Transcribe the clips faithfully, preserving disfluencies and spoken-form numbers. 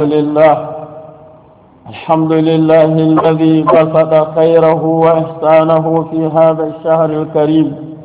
لله الحمد لله الذي بسط خيره وإحسانه في هذا الشهر الكريم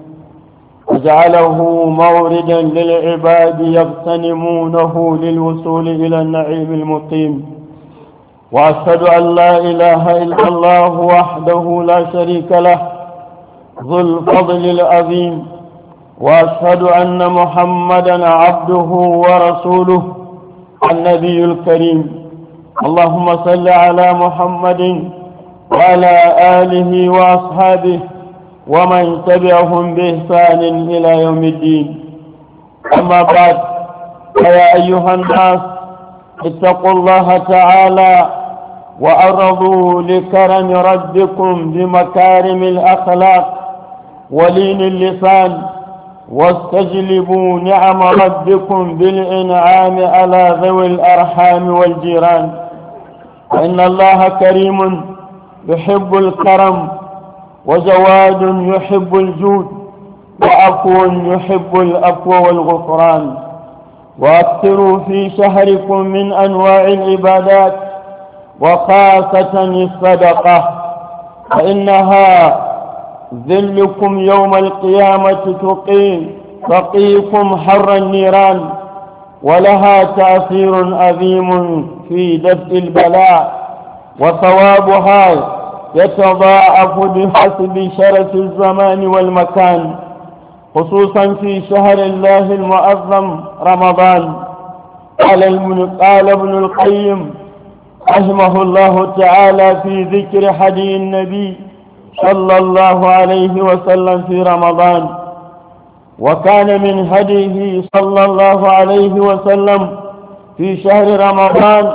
وجعله موردا للعباد يغتنمونه للوصول إلى النعيم المقيم. وأشهد أن لا إله إلا الله وحده لا شريك له ذو الفضل العظيم، وأشهد أن محمدا عبده ورسوله النبي الكريم. اللهم صل على محمد وعلى آله وأصحابه ومن تبعهم بإحسان إلى يوم الدين. أما بعد، فيا أيها الناس اتقوا الله تعالى وأرضوا لكرم ربكم بمكارم الأخلاق ولين اللسان، واستجلبوا نعم ربكم بالإنعام على ذوي الأرحام والجيران، فإن الله كريم يحب الكرم، وجواد يحب الجود، وعفو يحب العفو والغفران. وأكثروا في شهركم من أنواع العبادات وخاصة الصدقة، فإنها ذلكم يوم القيامة تقي تقيكم حر النيران، ولها تأثير عظيم في دفع البلاء، وثوابها يتضاعف بحسب شرف الزمان والمكان، خصوصا في شهر الله المعظم رمضان. قال ابن القيم رحمه الله تعالى في ذكر حديث النبي صلى الله عليه وسلم في رمضان: وكان من هديه صلى الله عليه وسلم في شهر رمضان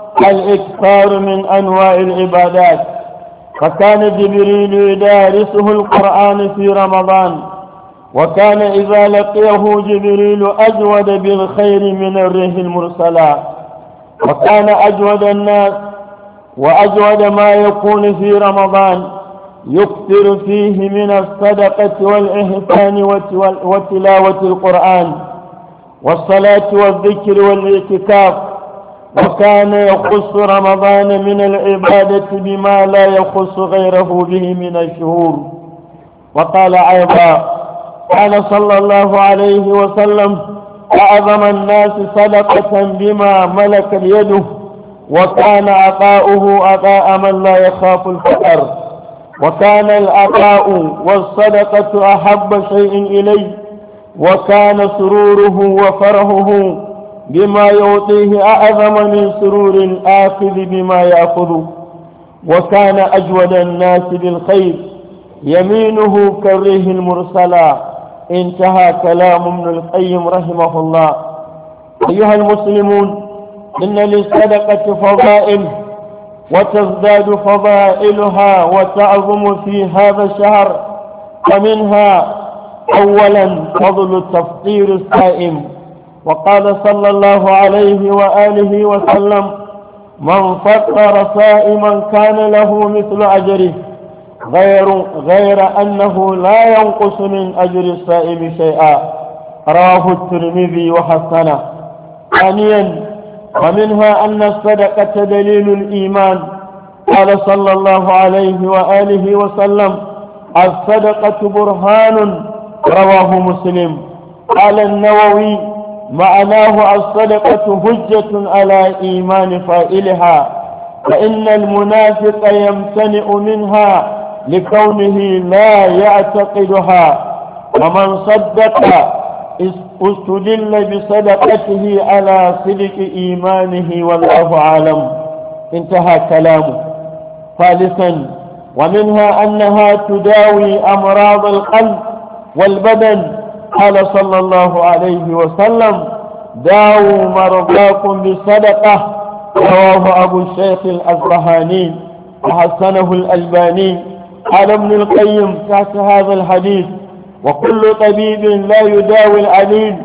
الإكثار من أنواع العبادات، فكان جبريل يدارسه القرآن في رمضان، وكان إذا لقيه جبريل أجود بالخير من الريح المرسلة، وكان أجود الناس وأجود ما يكون في رمضان، يكثر فيه من الصدقة والإحسان وتلاوة القرآن والصلاة والذكر والاعتكاف، وكان يخص رمضان من العبادة بما لا يخص غيره به من الشهور. وقال أيضا: كان صلى الله عليه وسلم أعظم الناس صدقة بما ملكت يده، وكان عطاؤه عطاء من لا يخاف الفقر، وكان العطاء والصدقة أحب شيء إليه، وكان سروره وفرحه بما يعطيه أعظم من سرور الآخذ بما يأخذ، وكان أجود الناس بالخير، يمينه كالريح المرسلة. انتهى كلام ابن القيم رحمه الله. أيها المسلمون، إن للصدقة فضائل، وتزداد فضائلها وتعظم في هذا الشهر، فمنها أولا فضل تفطير الصائم. وقال صلى الله عليه وآله وسلم: من فطر صائما كان له مثل أجره، غير, غير أنه لا ينقص من أجر الصائم شيئا. رواه الترمذي وحسنه. ثانيا، ومنها أن الصدقة دليل الإيمان. قال صلى الله عليه وآله وسلم: الصدقة برهان. رواه مسلم. قال النووي: معناه الصدقة حجة على إيمان فاعلها، فإن المنافق يمتنع منها لكونه لا يعتقدها، ومن صدق استدل بصدقته على صدق إيمانه، والله أعلم. انتهى كلامه. ثالثا، ومنها أنها تداوي أمراض القلب والبدن. قال صلى الله عليه وسلم: داووا مرضاكم بالصدقة. رواه أبو الشيخ الأصبهاني وحسنه الألباني. قال ابن القيم تحت هذا الحديث: وكل طبيب لا يداوي العليل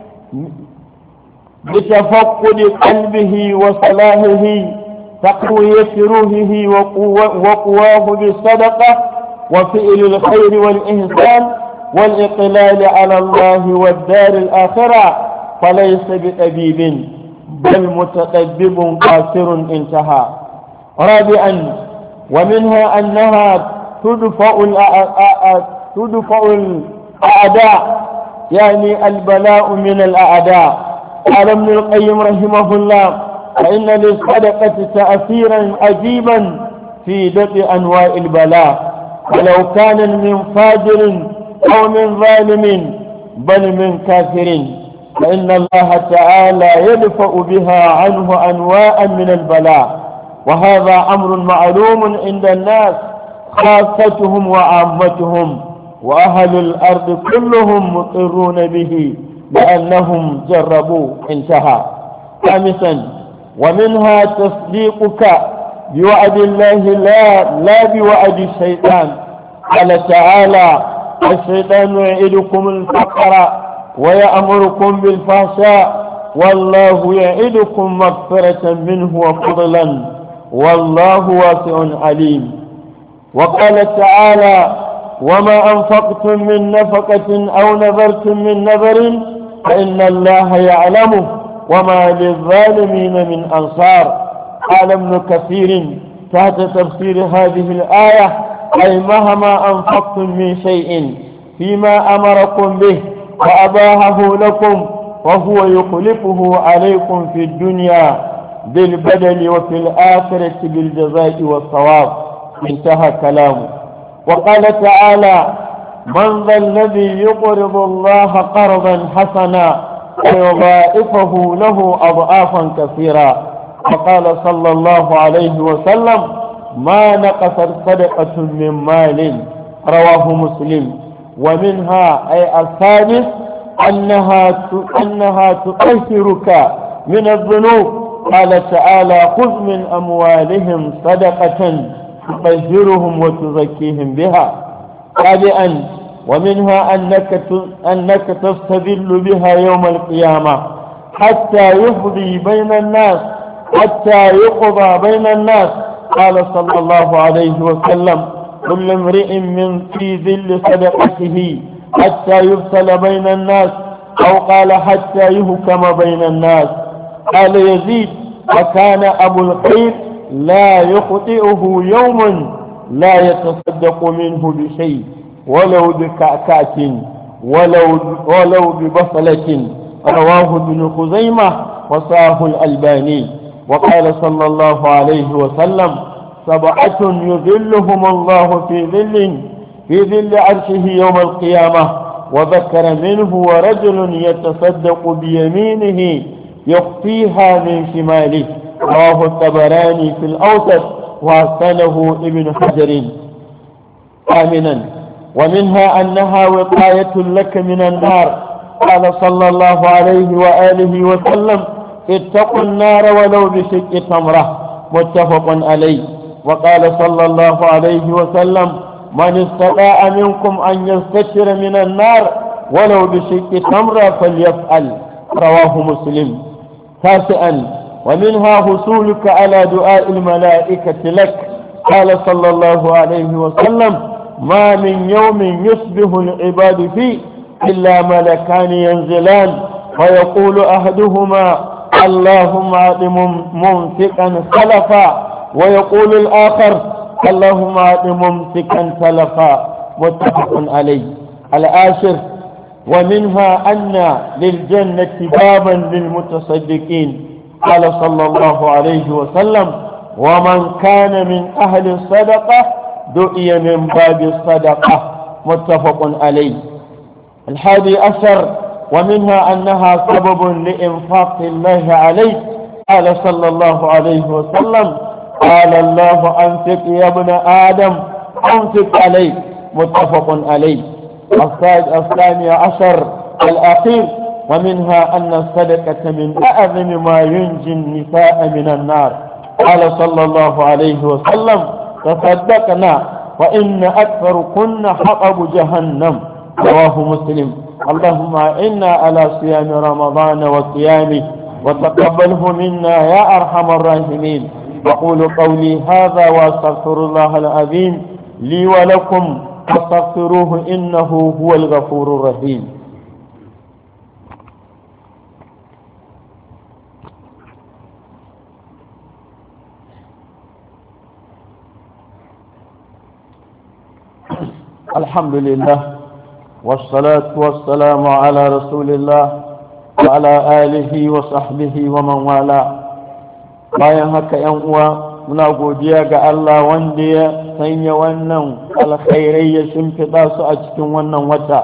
بتفقد قلبه وصلاحه تقوية روحه وقواه بالصدقة وفعل الخير والإحسان والإقلال على الله والدار الآخرة، فليس بطبيب، بل متطبب قاصر. انتهى. رابعا ومنها أنها تدفع تدفع الأعداء، يعني البلاء من الأعداء. قال ابن القيم رحمه الله: فإن للصدقة تأثيرا عجيبا في دفع أنواع البلاء، ولو كان من فاجر أو من ظالم بل من كافر، فإن الله تعالى يدفع بها عنه أنواعا من البلاء، وهذا أمر معلوم عند الناس خاصتهم وعامتهم، وأهل الأرض كلهم مقرون به لأنهم جربوا. انتهى. خامسا ومنها تصديقك بوعد الله لا لا بوعد الشيطان. قال تعالى: الشيطان يعدكم الفقر ويأمركم بالفحشاء والله يعدكم مغفرة منه وفضلا والله واسع عليم. وقال تعالى: وما أنفقتم من نفقة أو نذرتم من نذر فإن الله يعلمه وما للظالمين من أنصار. قال ابن كثير تحت تفسير هذه الآية: أي مهما أنفقتم من شيء فيما أمركم به وأباهه لكم وهو يخلفه عليكم في الدنيا بالبدل وفي الآخرة بالجزاء والثواب. انتهى كلامه. وقال تعالى: من ذا الذي يقرض الله قرضا حسنا ويضاعفه له أضعافا كثيرا. وقال صلى الله عليه وسلم: ما نقصت صدقة من مال. رواه مسلم. ومنها أي الثالث أنها أنها تطهرك من الذنوب. قال تعالى: خذ من أموالهم صدقة تطهرهم وتزكيهم بها. رابعا ومنها أنك أنك تستدل بها يوم القيامة حتى يفضي بين الناس حتى يقضى بين الناس. قال صلى الله عليه وسلم: كل امرئ من في ذل صدقته حتى يفصل بين الناس، أو قال حتى يهكم بين الناس. قال يزيد: وكان أبو الخير لا يخطئه يوم لا يتصدق منه بشيء ولو بكعكعة ولو ولو ببصلة. رواه ابن خزيمة وصاه الألباني. وقال صلى الله عليه وسلم: سبعة يذلهم الله في ظل في ظل عرشه يوم القيامة. وذكر منه: ورجل يتصدق بيمينه يخفيها من شماله. رواه الطبراني في الأوسط وحسنه ابن حجر. آمنا ومنها أنها وقاية لك من النار. قال صلى الله عليه وآله وسلم: اتقوا النار ولو بشق تمرة. متفق عليه. وقال صلى الله عليه وسلم: من استطاع منكم أن يستتر من النار ولو بشق تمرة فليفعل. رواه مسلم. تاسعا ومنها حصولك على دعاء الملائكة لك. قال صلى الله عليه وسلم: ما من يوم يصبح العباد فيه إلا ملكان ينزلان ويقول أحدهما: اللهم أعط ممسكا خلفا، ويقول الآخر: اللهم أعط ممسكا تلفا. متفق عليه. العاشر ومنها أن للجنة بابا للمتصدقين. قال صلى الله عليه وسلم: ومن كان من أهل الصدقة دعي من باب الصدقة. متفق عليه. الحادي عشر ومنها أنها سبب لإنفاق الله عليه. قال صلى الله عليه وسلم: قال الله: أنفق يا ابن آدم أنفق عليك. متفق عليه. الثاني عشر الأخير ومنها أن الصدقة من أعظم ما ينجي النساء من النار. قال صلى الله عليه وسلم: تصدقنا فإن أكثر كن حطب جهنم. رواه مسلم. اللهم إنا على صيام رمضان وقيامه وتقبله منا يا أرحم الراحمين. أقول قولي هذا وأستغفر الله العظيم لي ولكم فاستغفروه إنه هو الغفور الرحيم. الحمد لله والصلاة والسلام على رسول الله وعلى آله وصحبه ومن والاه. bayan haka ‘yan uwa muna godiya ga Allah wanda ya sanya wannan alkhairai ya shimfiɗa su a cikin wannan wata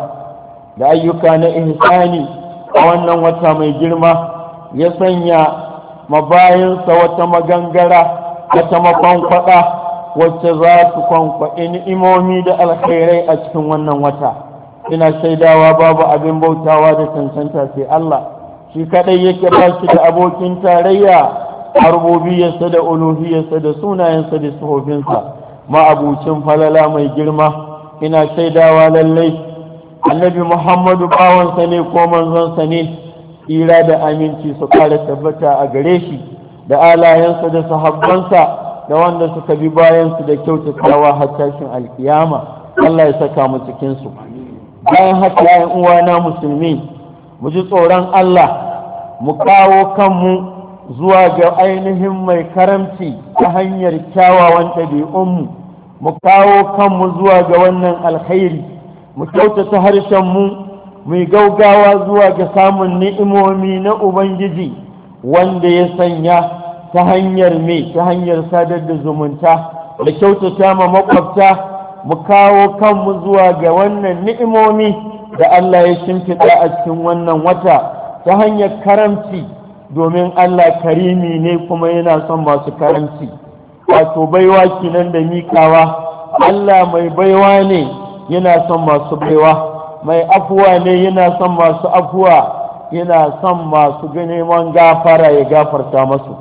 da ayyuka na ihsani a wannan wata mai girma, ya sanya mabayinsa wata magangara wata makwankwada wacce za su kwankwaɗi ni'imomi da alkhairai a cikin wannan wata. Ina shaidawa babu abin bautawa da cancanta sai Allah, shi kaɗai yake ba shi da abokin tarayya a rububiyarsa da uluhiyarsa da sunayensa da sifofinsa, ma'abucin falala mai girma. Ina shaidawa lallai annabi Muhammadu bawansa ne ko manzonsa ne, tsira da aminci su kare tabbata a gare shi da alayensa da sahabbansa da wanda suka bi bayansu da kyautatawa har tashin alkiyama. Allah ya saka mu cikinsu. Bayan haka ‘yan uwana musulmi, mu ji tsoron Allah, mu kawo kanmu zuwa ga ainihin mai karamci ta hanyar kyawawan ɗabi'unmu, mu kawo kanmu zuwa ga wannan alkhairi, mu kyautata harshenmu, mu yi gaugawa zuwa ga samun ni'imomi na Ubangiji wanda ya sanya ta hanyar me ta hanyar sadar da zumunta da kyautata ma makwabta. Mu kawo kanmu zuwa ga wannan ni'imomi da Allah ya shimfiɗa a cikin wannan wata ta hanyar karamci, domin Allah karimi ne kuma yana son masu karanci, wato baiwa kinan da miƙawa. Allah mai baiwa ne, yana son masu baiwa, mai afuwa ne, yana son masu afuwa, yana son masu neman gafara ya gafarta masu.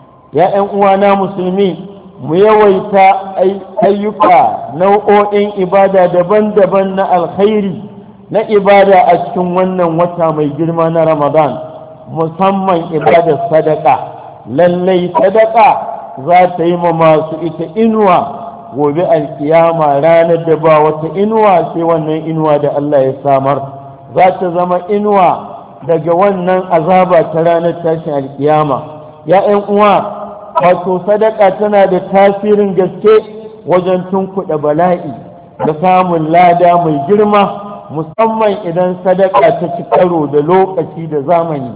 ya ‘yan uwana musulmi, mu yawaita ayyuka nau'o'in ibada daban-daban na alkhairi na ibada a cikin wannan wata mai girma na Ramadan, musamman ibadar sadaka. Lallai sadaka za ta yi ma masu ita inuwa gobe alkiyama, ranar da ba wata inuwa sai wannan inuwa da Allah ya samar, za ta zama inuwa daga wannan azaba ta ranar tashin alkiyama. ya ‘yan uwa, wato sadaka tana da tasirin gaske wajen tunkuɗa bala'i da samun lada mai girma, musamman idan sadaka ta ci karo da lokaci da zamani,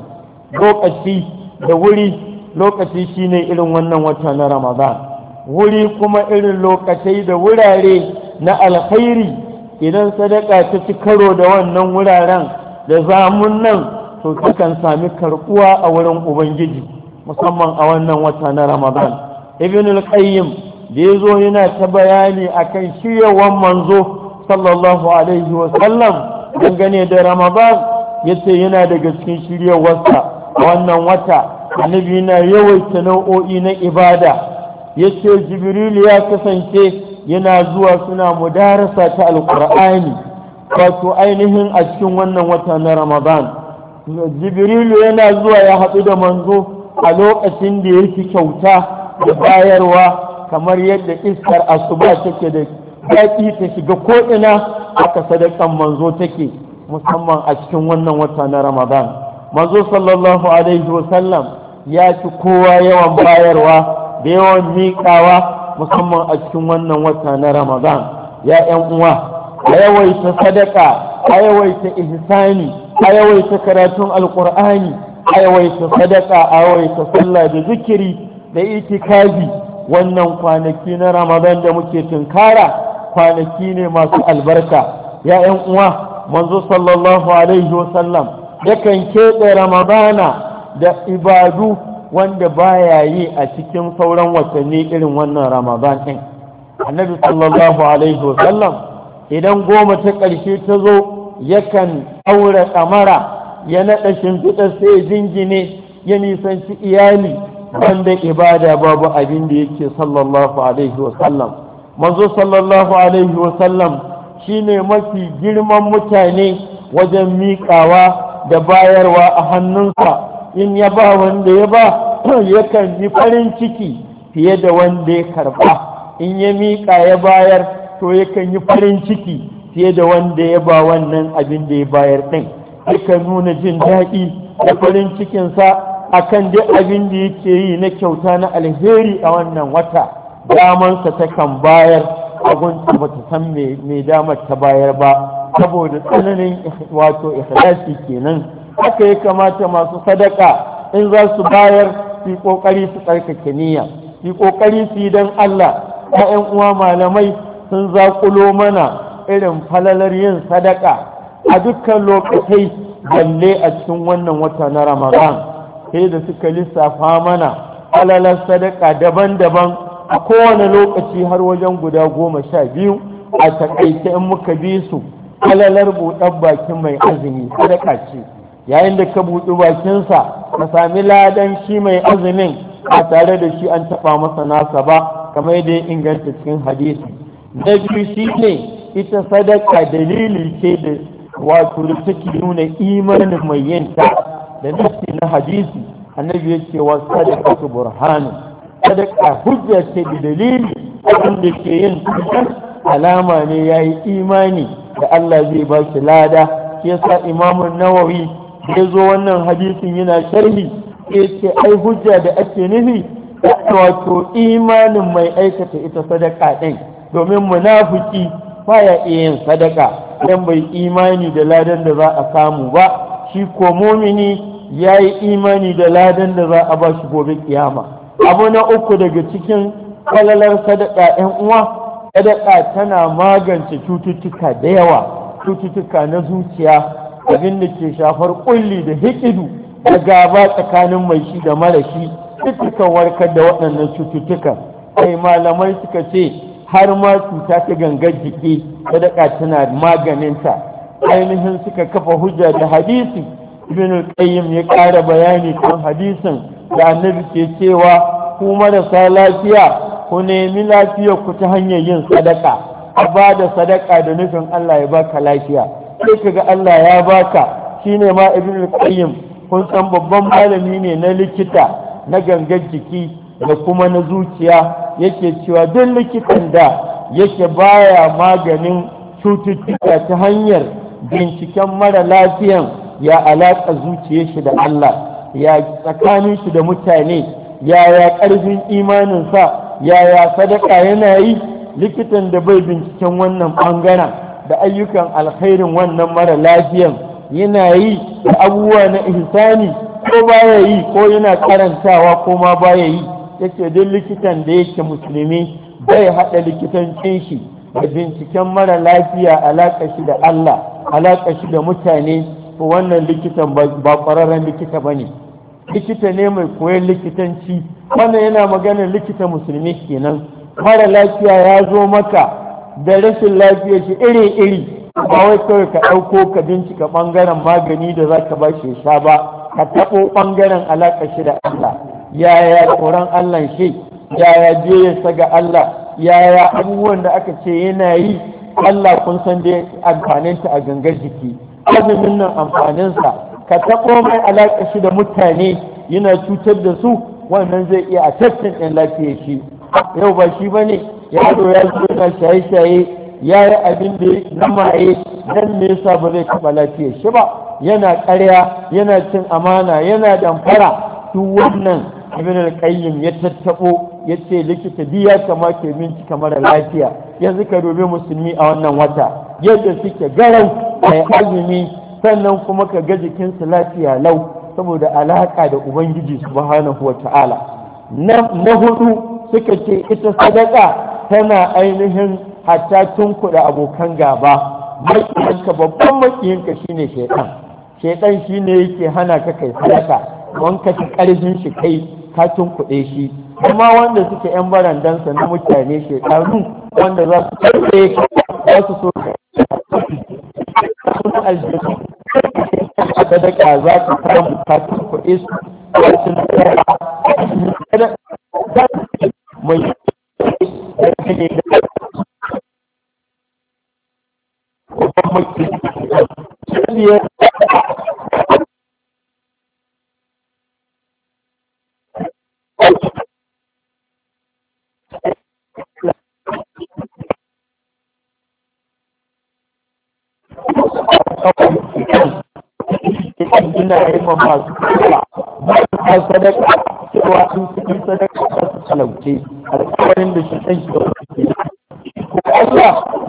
lokaci da wuri. Lokaci shine irin wannan wata na Ramadan, wuri kuma irin lokacai da wurare na alkhairi. Idan sadaka ta ci karo da wannan wuraren da zamun nan, to takan sami karɓuwa a wurin Ubangiji, musamman a wannan wata na Ramadan. Ibn al-Qayyim da yazo yana ta bayani akan shiryawan manzo sallallahu alaihi wa sallam dangane da Ramadan, yace yana daga cikin shiryawarsa a wannan wata annabi na yawaita nau'o'i na ibada. yace Jibril ya kasance yana zuwa suna mudarasa ta alqur'ani, wato ainihin a cikin wannan wata na Ramadan. Jibril yana zuwa ya haɗu da manzo a lokacin da yake kyauta da bayarwa, kamar yadda iskar asuba take da daɗi ta shiga ko'ina, aka sadakan manzo take, musamman a cikin wannan wata na Ramadan. Manzo sallallahu alaihi wasallam ya ci kowa yawan bayarwa da yawan miƙawa, musamman a cikin wannan wata na Ramadan. ya ‘yan uwa, a yawaita sadaka, a yawaita ihsani, a yawaita karatun alƙur'ani, a yawaita sadaka, a yawaita sallah da zikiri da itikafi. Wannan kwanaki na Ramadan da muke tunkara kwanaki ne masu albarka. ya ‘yan uwa, manzo sallallahu alaihi wasallam yakan keɓe Ramadana da ibadu wanda baya yi a cikin sauran watanni irin wannan Ramadan ɗin. Annabi sallallahu alaihi wasallam idan goma ta ƙarshe ta zo, yakan aure ƙamara, ya naɗa shimfiɗa sai jingine, ya nisanci iyali, wanda ibada babu abin da yake sallallahu alaihi wasallam. Manzo sallallahu alaihi wasallam shine mafi girman mutane wajen miƙawa da bayarwa a hannunsa. In ya ba wanda ya ba, yakan yi farin ciki fiye da wanda ya karɓa. In ya miƙa ya bayar, to yakan yi farin ciki fiye da wanda ya ba wannan abin da ya bayar ɗin. Yakan nuna jin daɗi da farin cikinsa akan duk abin da yake yi na kyauta na alheri a wannan wata. Damansa takan bayar agunta ba ta san mai damar ta bayar ba saboda tsananin wato ikhlasi kenan. Haka ya kamata masu sadaka in za su bayar su yi kokari su tsarkake niyya, su yi kokari su yi don Allah. ƴan uwa malamai sun zakulo mana irin falalar yin sadaka a dukkan lokacai, balle a cikin wannan wata na Ramadan sai da suka lissafa mana falalar sadaka daban-daban a kowane lokaci har wajen guda goma sha biyu. A takaice in muka bi su, falalar buɗar bakin mai azumi sadaka ce, yayin da ka buɗi bakinsa ka sami ladan shi mai azumin a tare da shi an taɓa masa nasa ba, kamar yadda ya inganta cikin hadisi. Na biyu shi ne ita sadaka dalili ce da wato da take nuna imanin mai yinta da nasi na hadisi. Annabi ya ce wa sadaka su burhanu, sadaka hujja ce da dalili wanda ke yin alama ne ya yi imani da Allah zai ba shi lada. Shi yasa imamun nawawi ya zo wannan hadisin yana sharhi ya ce ai hujja da ake nufi wato imanin mai aikata ita sadaka ɗin, domin munafiki baya iya yin sadaka dan bai imani da ladan da za a samu ba. Shi ko mumini ya yi imani da ladan da za a ba shi gobe kiyama. Abu na uku daga cikin falalar sadaka ɗan uwa, sadaka tana magance cututtuka da yawa, cututtuka na zuciya, abin da ke shafar kulli da hikidu da gaba tsakanin mai shi da mara shi, cututtukan warkar da waɗannan cututtukan. Sai malamai suka ce har ma cuta ta gangar jiki sadaka tana maganinta. Ainihin suka kafa hujja da hadisi, ibn qayyim ya ƙara bayani kan hadisin da annabi ke cewa ku marasa lafiya ku nemi lafiyar ku ta hanyar yin sadaka, a ba da sadaka da nufin Allah ya baka lafiya, sai kaga Allah ya baka. Shine ma ibn qayyim kun san babban malami ne na likita na gangar jiki da kuma na zuciya, yake cewa duk likitan da yake baya maganin cututtuka ta hanyar binciken mara lafiyan ya alaƙa zuciyar shi da Allah, ya tsakanin shi da mutane, ya ya ƙarfin imaninsa, ya ya sadaka yana yi. Likitan da bai binciken wannan ɓangaren da ayyukan alkhairin wannan mara lafiyan yana yi da abubuwa na ihsani ko baya yi ko yana karantawa ko ma baya yi, yace duk likitan da yake musulmi bai haɗa likitancin shi da binciken mara lafiya, alaƙa shi da Allah, alaƙa shi da mutane, to wannan likitan ba ƙwararren likita ba ne, likita ne mai koyon likitanci. Wannan yana maganar likita musulmi kenan. Mara lafiya ya zo maka da rashin lafiya shi iri-iri, ba wai kawai ka ɗauko ka bincika ɓangaren magani da za ka ba shi sha ba, ka taɓo ɓangaren alaƙa shi da Allah, yaya tsoron Allah shi, yaya biyayarsa ga Allah, yaya abubuwan da aka ce yana yi. Allah kun san dai amfaninta a gangar jiki, azumin nan amfaninsa, ka taɓo mai alaƙa shi da mutane yana cutar da su, wannan zai iya a tattalin ɗin lafiyar shi. Yau ba shi ba ne yaro ya zo yana shaye-shaye, ya yi abin da na maye, dan me yasa ba zai taɓa lafiyar shi ba, yana ƙarya, yana cin amana, yana damfara. Duk wannan ibn al-qayyim ya tattabo ya ce likita biya kamata ya bincika mara lafiya. Yanzu ka dubi musulmi a wannan wata yadda suke garau a azumi, sannan kuma ka ga jikinsu lafiya lau saboda alaƙa da ubangiji subhanahu wa ta'ala. Na hudu suka ce ita sadaka tana ainihin hatta tunkuɗa abokan gaba. Makiyinka babban makiyinka shine shaitan. Shaitan shine yake hana ka kai sadaka, wanka shi ƙarfin shi kai ka tunkuɗe shi. Kuma wanda suke yan barandansa na mutane shaitanu wanda za su karɓe za su so sun aljanu sadaka za ka samu ka tunkuɗe su wasu nasara mai ne da babban maki ina haifar masu kula ba sadaka cewa sun cikin sadaka ba su talauce alƙawarin da shi ɗan shi da wasu ke ko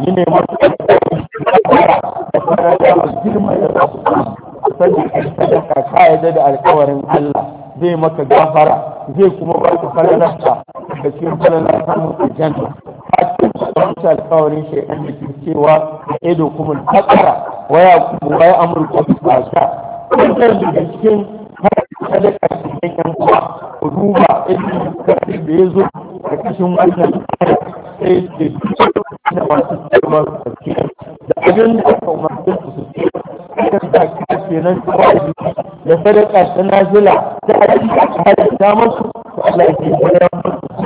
yi ne masu da fara da girma da za su samu sani sadaka ka yarda da alkawarin Allah zai maka gafara zai kuma ba ka falalarsa da cikin falalar samun aljanna hatta wasu alkawarin shaidan da ke cewa ido kuma takara waya kuma waya amurka ba sha wannan da cikin sadaka cikin yan uwa ku duba irin kafin da ya zo a cikin wannan sai ce da masu cewa su da abin da aka umarci su su ce kan da ke nan kawai da sadaka ta nazila ta aiki a halitta masu to Allah ya ke bayan masu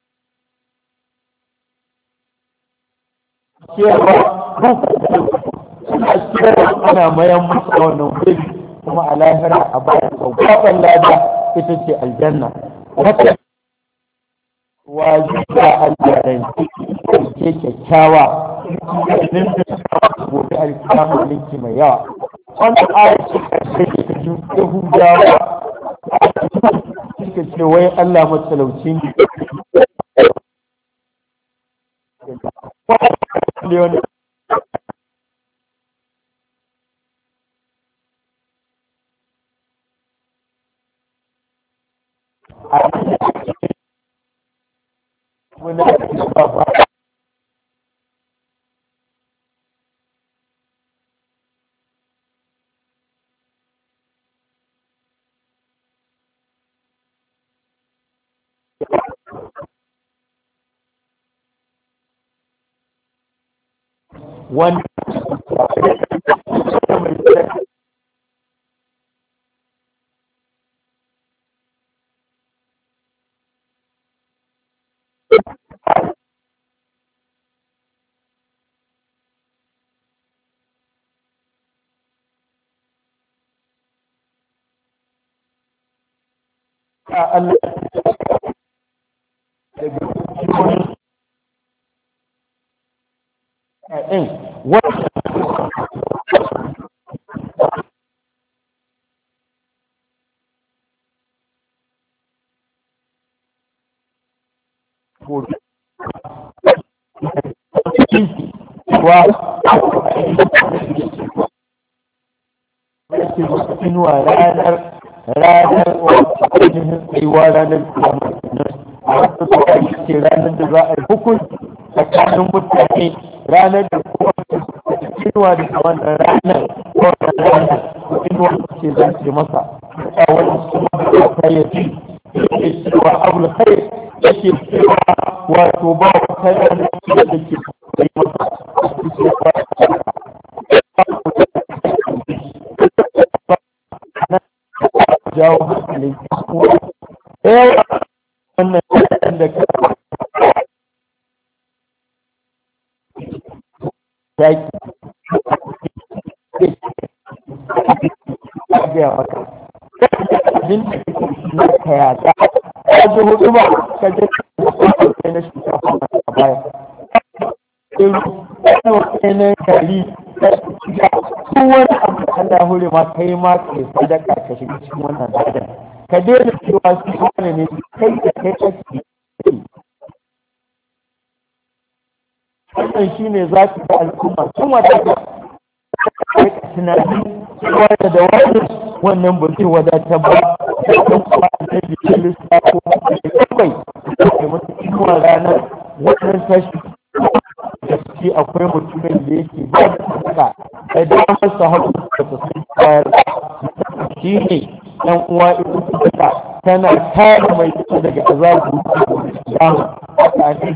cewa suna cewa ana mayan masu a wannan wuri kuma a lahira a bayan sauƙaƙon lada ita ce aljanna wata wajiba aljaran ke kyakkyawa idan da suka gobe alkiyama linki mai yawa wanda aya ce karshe da ta ji yahudawa suka ce wai Allah matalauci ne wani Allah ɗin wanda inuwa ranar ranar wajen tsayuwa ranar kiyama a wasu tsakani ce ranar da za a yi hukunci tsakanin mutane ranar da kuma inuwa da wannan ranar wannan ranar inuwa ce za ce masa a wani suna da kayafi yake cewa abu da kai yake cewa wato ba wata ranar da ke yi masa a cikin jawo hankalin kuwa yawa wannan kayan da ka yaki a gaya maka abin da ke na kayata ya ji hudu ba ka je ka na shugaban a baya ɗaya na kari ko wani abu Allah hure ma kai ma kai sadaka ka shiga cikin wannan sadaka ka daina cewa su wani ne kai da kai kake wannan shine za ka ga al'umma kuma da kai ka tunani wanda da wani wannan ba zai wadata ba sai kuma annabi Kirista ko kai kai musu inuwa ranar wannan tashi da shi akwai mutumin da yake ba da sadaka da damar sa haku da su sun bayar shi ne ɗan uwa ita sadaka tana kare mai ita daga azabu da a ne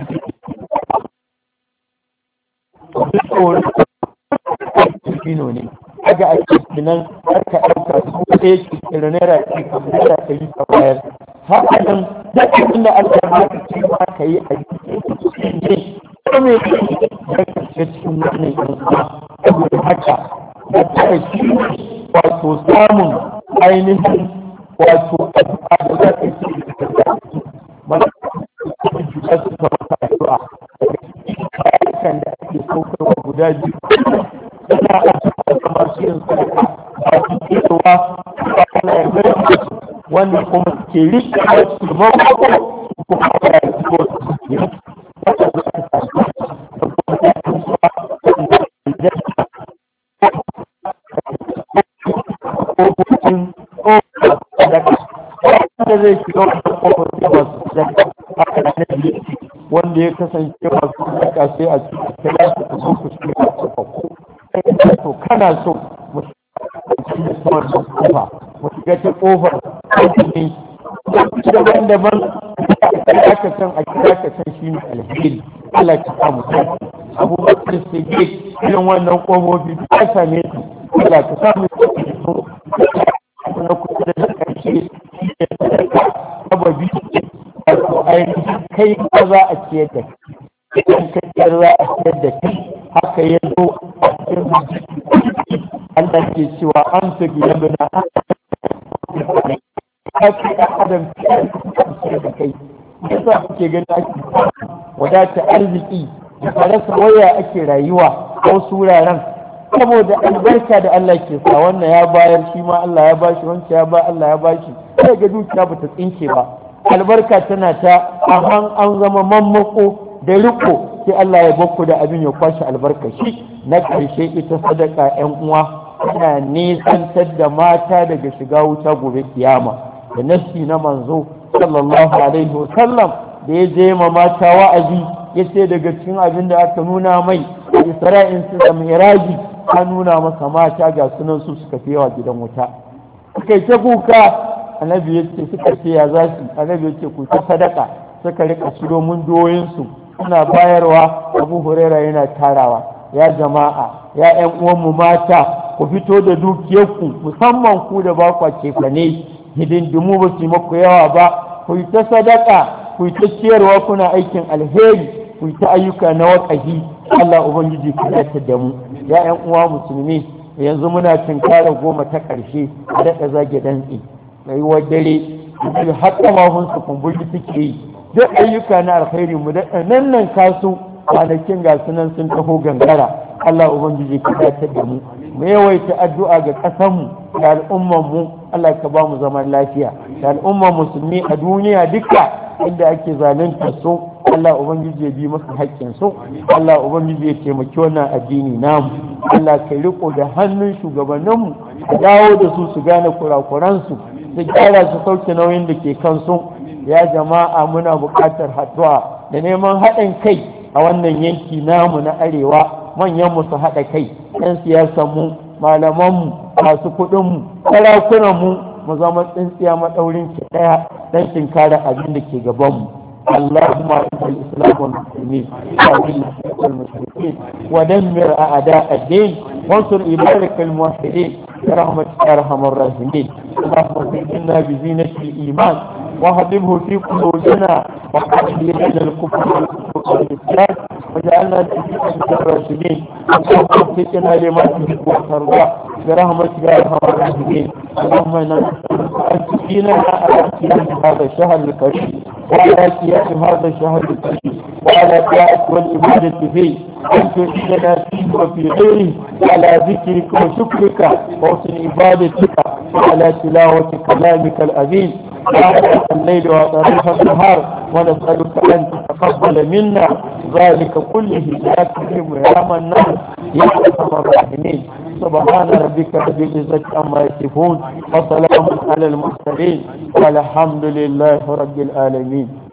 kino ne aga a cikin nan aka ɗauka su ɗaya ke kira naira ce kamar naira ta yi ta bayar haka nan da abin da aka ba ka ce ma ka yi a cikin ne kuma ya ce da ka ce cikin wannan yanzu saboda haka da ta shi wato samun ainihin wato addu'a da za ka ce da ta mana kuma juya su ta masa addu'a daga cikin kayan da ake saukarwa guda biyu suna addu'a da masu yin sadaka ba su cewa ba kana ya gari wannan kuma suke rike a cikin mawako kuma ba ya ci ko su ne wata za ka samu da kuma ya kan zuwa wanda ya kasance masu sadaka sai a cikin kira su ku zo ku shiga ku to kana so mu shiga ta wannan kofa mu shiga ta kofar ne daban-daban aka san a kira ka san shi ne alheri Allah ka samu abubakar siddiq irin wannan kofofi ta same su Allah ka samu su na kusa da ƙarshe shi ne sababi wato ainihin kai ba za a ciyar da kai idan ka ciyar za a ciyar da kai haka ya zo a cikin hadisi Allah ke cewa an su gina bina haka ya adam ciyar da kai yasa kuke gani ake wadata arziki da rasa waya ake rayuwa a wasu wuraren saboda albarka da Allah ke sa wannan ya bayar shi ma Allah ya bashi wancan ya ba Allah ya bashi sai ga dukiya bata tsinke ba albarka tana ta ahan an zama mammako da riko sai Allah ya bakku da abin ya kwashi albarka shi na karshe ita sadaka ƴan uwa tana nisantar da mata daga shiga wuta gobe kiyama da nasi na manzo sallallahu alaihi wasallam da ya je ma mata wa'azi ya ce daga cikin abin da aka nuna mai isra'in su da miraji an nuna masa mata ga sunan su suka fi yawa gidan wuta suka yi ta kuka annabi ya ce suka ce ya za su annabi ya ce ku ta sadaka suka rika shiro mun doyinsu suna bayarwa abu huraira yana tarawa ya jama'a ya ƴan uwanmu mata ku fito da dukiyarku musamman ku da ba kwa cefane hidindimu ba su maku yawa ba ku yi ta sadaka ku yi ta ciyarwa kuna aikin alheri ku yi ta ayyuka na waƙafi Allah ubangiji ku dace da mu ya ƴan uwa musulmi yanzu muna tinkara goma ta ƙarshe a daɗa zage dantse rayuwar dare da hatta mahun su kumburi suke yi duk ayyuka na alkhairi mu daɗa nan nan kasu kwanakin ga sunan sun taho gangara Allah ubangiji ka dace da mu mu yawaita addu'a ga ƙasarmu da al'ummar mu Allah ka ba mu zaman lafiya da al'ummar musulmi a duniya duka inda ake zalunta su Allah ubangiji ya bi masu haƙƙin su Allah ubangiji ya taimaki wannan addini namu Allah ka riko da hannun shugabanninmu a dawo da su su gane kurakuransu su gyara su sauke nauyin da ke kansu ya jama'a muna buƙatar haɗuwa da neman haɗin kai a wannan yanki namu na arewa manyanmu su haɗa kai ɗan siyasanmu malamanmu masu kuɗinmu sarakunanmu mu zama tsintsiya maɗaurin ki ɗaya don tinkara abin da ke gabanmu اللهم اعز الاسلام والمسلمين واذل الشرك والمشركين ودمر اعداء الدين وانصر عبادك الموحدين برحمتك يا ارحم الراحمين اللهم زينا بزينة الايمان وهدمه في قلوبنا وقتل لنا الكفر والاسلام وجعلنا من الراشدين اللهم وفقنا لما تحب وترضى برحمتك يا ارحم الراحمين اللهم انا نسالك ان تديننا على صيام هذا الشهر الكريم وعلى صيام هذا الشهر الكريم وعلى طاعتك والعباده فيه ان تعيننا فيه وفي غيره على ذكرك وشكرك وحسن عبادتك وعلى تلاوه كلامك الامين وعلى الليل وطريق النهار ونسالك ان تتقبل منا ذلك كله يا كريم يا منان يا ارحم الراحمين سبحان ربك رب العزة عما يصفون وسلام على المرسلين والحمد لله رب العالمين.